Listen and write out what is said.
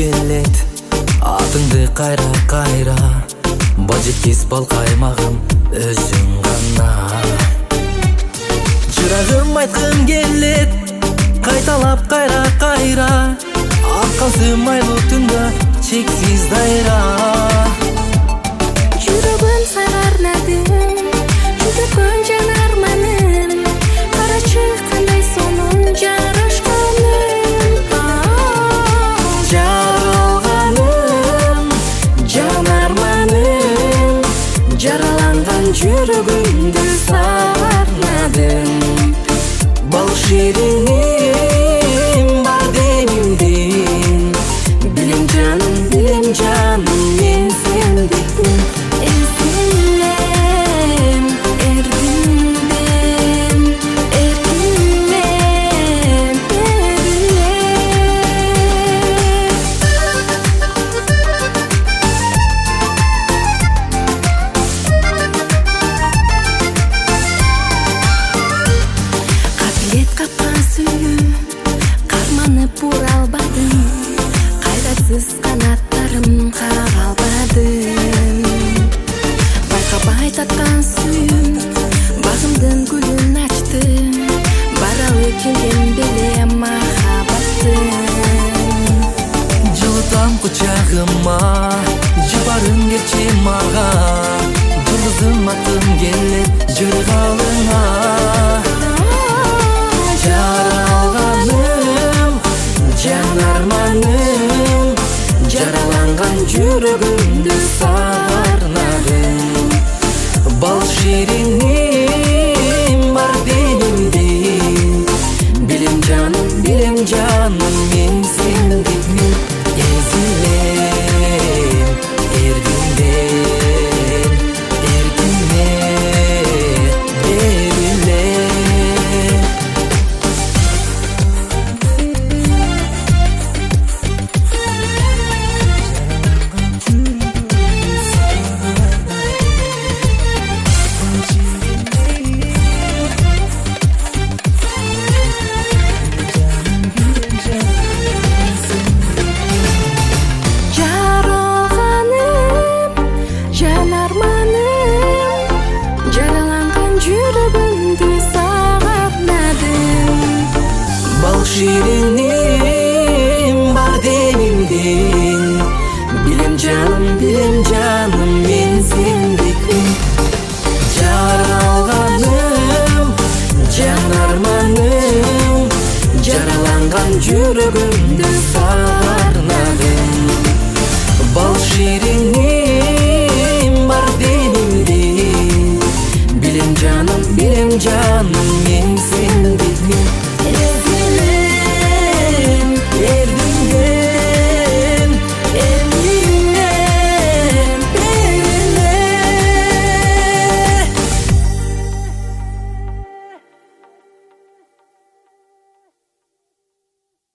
келет атыңды кайра бажеткис бал каймагым өзүң гана. Жырагым айткым келет кайталап кайра аккансым айлуу түндө чексиз дайра. Жүрөгүм сарнадым жүзүкөн жанарманым карачы кандай сонун жарашканым. Жаралганым жанарманым жараланган жүрөгүмдү сарнадым. Бал шириним бар денимдин билем жаным мен сендикмин. Эзилем эрдимден эркинлеп кабилет капкан сүйүү карманып ура албадым. Кайдасыз канаттарым кагалбадым. Байкабай таткан сүйүүм багымдын гүлүн ачты. Баралы келген беле махаббатым. Жылытам кучагыма жыбарым келчи мага. Жылдызым атым келет жыргалыңа. Жаралганым жанарманым жараланган жүрөгүмдү сарнадым. Бал шириним бар денимдин билем жаным мен сендикмин. Эзилем эрдимден эркинлеп бериле. Жаралганым жанарманым жараланган жүрөгүмдү сарнадым. Бал шириним бар денимдин билем жаным мен сендикмин. Жаралганым жанарманым жараланган жүрөгүмдү сарнадым. Бал шириним